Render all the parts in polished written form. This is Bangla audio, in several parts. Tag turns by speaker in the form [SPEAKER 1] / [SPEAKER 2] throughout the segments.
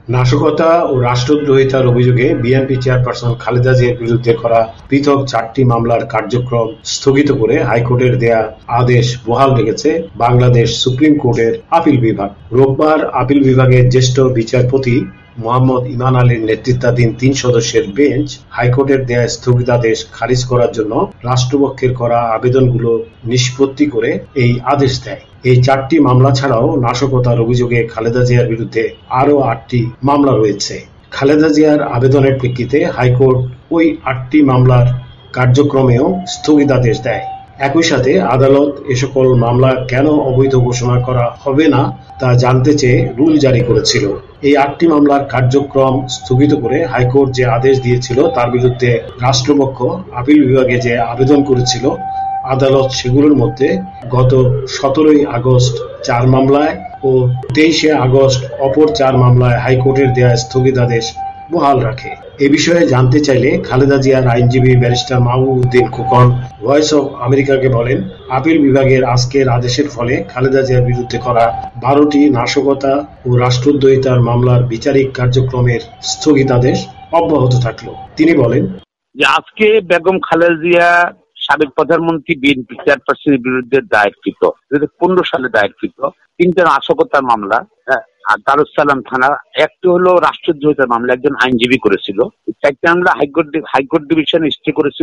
[SPEAKER 1] নাশকতা ও রাষ্ট্রদ্রোহিতার অভিযোগে বিএনপি চেয়ারপারসন খালেদা জিয়ার বিরুদ্ধে করা পৃথক ৪টি মামলার কার্যক্রম স্থগিত করে হাইকোর্টের দেয়া আদেশ বহাল রেখেছে বাংলাদেশ সুপ্রিম কোর্টের আপিল বিভাগ। রোববার আপিল বিভাগের জ্যেষ্ঠ বিচারপতি মোহাম্মদ ইমান আলীর নেতৃত্বাধীন ৩ সদস্যের বেঞ্চ হাইকোর্টের দেয়া স্থগিতাদেশ খারিজ করার জন্য রাষ্ট্রপক্ষের করা আবেদনগুলো নিষ্পত্তি করে এই আদেশ দেয়। এই ৪টি মামলা ছাড়াও নাশকতার অভিযোগে খালেদা জিয়ার বিরুদ্ধে আরও ৮টি মামলা রয়েছে। খালেদা জিয়ার আবেদনের প্রেক্ষিতে হাইকোর্ট ওই ৮টি মামলার কার্যক্রমেও স্থগিতাদেশ দেয়। একই সাথে আদালত এসকল মামলা কেন অবৈধ ঘোষণা করা হবে না তা জানতে চেয়ে রুল জারি করেছিল। এই ৮টি মামলার কার্যক্রম স্থগিত করে হাইকোর্ট যে আদেশ দিয়েছিল তার বিরুদ্ধে রাষ্ট্রপক্ষ আপিল বিভাগে যে আবেদন করেছিল, আদালত সেগুলোর মধ্যে গত ১৭ই আগস্ট ৪ মামলায় ও ২৩শে আগস্ট অপর ৪ মামলায় হাইকোর্টের দেয়া স্থগিতাদেশ বহাল রাখে। এ বিষয়ে জানতে চাইলে খালেদা জিয়ার আইনজীবী barrister Mahbubuddin Khokon voice of আমেরিকাকে বলেন, আপিল বিভাগের আজকের আদেশের ফলে খালেদা জিয়ার বিরুদ্ধে করা ১২টি নাশকতা ও রাষ্ট্রদ্রোহিতার মামলার বিচারিক কার্যক্রমের স্থগিতাদেশ অব্যাহত থাকলো। তিনি বলেন
[SPEAKER 2] যে আজকে বেগম খালেদা জিয়া সাবেক প্রধানমন্ত্রী বিএনপি চেয়ারপারসনের বিরুদ্ধে দায়েরকৃত ২০১৫ সালে দায়েরকৃত ৩টা নাশকতার মামলা দারুসালাম থানা, একটি হলো রাষ্ট্রদ্রোহিতার মামলা, একজন আইনজীবী করেছিল। ৪টা মামলা হাইকোর্ট ডিভিশন স্টে করেছিল,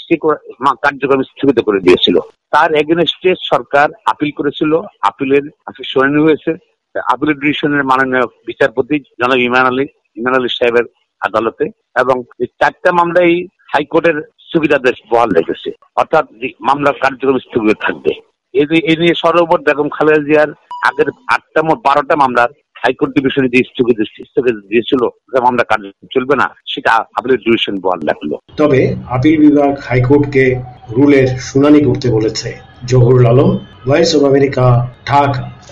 [SPEAKER 2] কার্যক্রম স্থগিত করে দিয়েছিল। তার এগেনস্টে সরকার আপিল করেছিল, আপিল শুনানি হয়েছে। আপিলের ডিভিশনের মাননীয় বিচারপতি জনাব ইমান আলী সাহেবের আদালতে, এবং এই ৪টা মামলাই হাইকোর্টের স্থগিতাদেশ বহাল রেখেছে, অর্থাৎ মামলার কার্যক্রম স্থগিত থাকবে। এই নিয়ে সর্বোপর বেগম খালেদা জিয়ার আগের ১২টা মামলার হাইকোর্ট ডিভিশনে যে স্থগিত দিয়েছিল মামলা কার্যক্রম চলবে না, সেটা আপিলের ডিভিশন বহাল রাখলো।
[SPEAKER 1] তবে আপিল বিভাগ হাইকোর্টকে রুলের শুনানি করতে বলেছে। Zahurul Alam, voice of America, Dhaka.